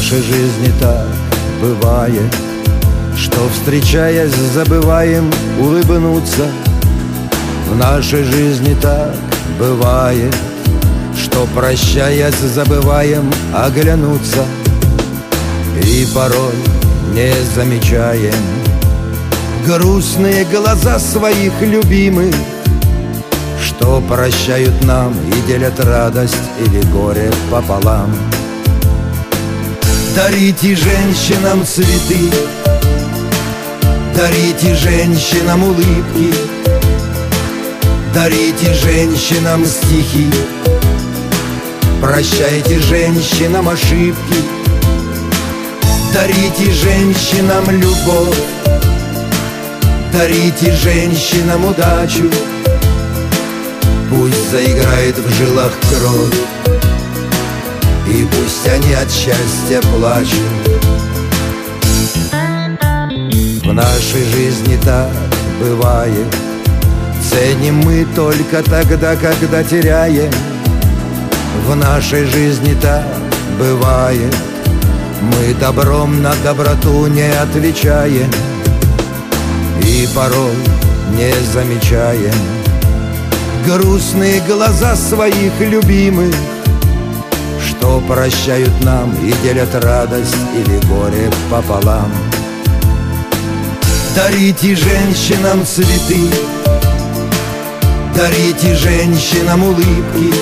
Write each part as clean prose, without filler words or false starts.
нашей жизни так бывает, что, встречаясь, забываем улыбнуться. В нашей жизни так бывает, что, прощаясь, забываем оглянуться. И порой не замечаем грустные глаза своих любимых, что прощают нам и делят радость или горе пополам. Дарите женщинам цветы, дарите женщинам улыбки, дарите женщинам стихи, прощайте женщинам ошибки, дарите женщинам любовь, дарите женщинам удачу. Пусть заиграет в жилах кровь, и пусть они от счастья плачут. В нашей жизни так бывает, ценим мы только тогда, когда теряем. В нашей жизни так бывает, мы добром на доброту не отвечаем. И порой не замечаем грустные глаза своих любимых, что прощают нам и делят радость или горе пополам. Дарите женщинам цветы, дарите женщинам улыбки,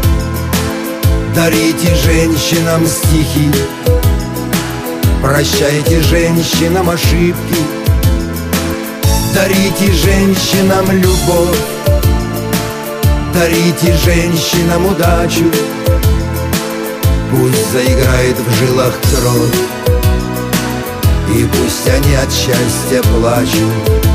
дарите женщинам стихи, прощайте женщинам ошибки, дарите женщинам любовь, дарите женщинам удачу. Пусть заиграет в жилах кровь, и пусть они от счастья плачут.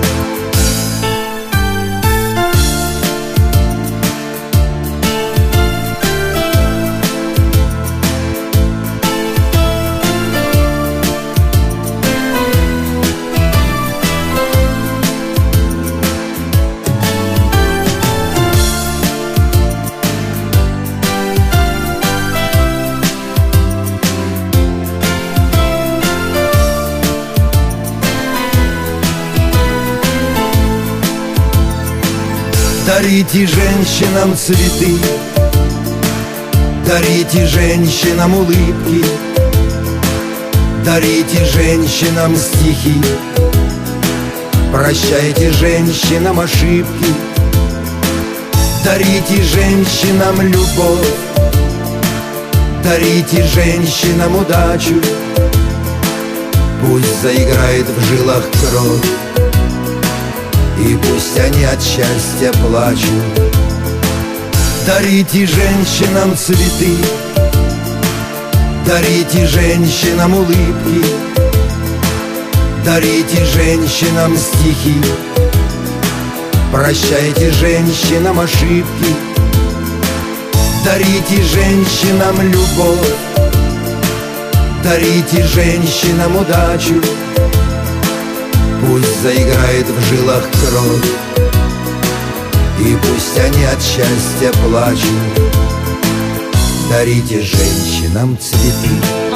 Дарите женщинам цветы, дарите женщинам улыбки, дарите женщинам стихи, прощайте женщинам ошибки, дарите женщинам любовь, дарите женщинам удачу. Пусть заиграет в жилах кровь, и пусть они от счастья плачут. Дарите женщинам цветы, дарите женщинам улыбки, дарите женщинам стихи, прощайте женщинам ошибки, дарите женщинам любовь, дарите женщинам удачу. Пусть заиграет в жилах кровь, и пусть они от счастья плачут. Дарите женщинам цветы.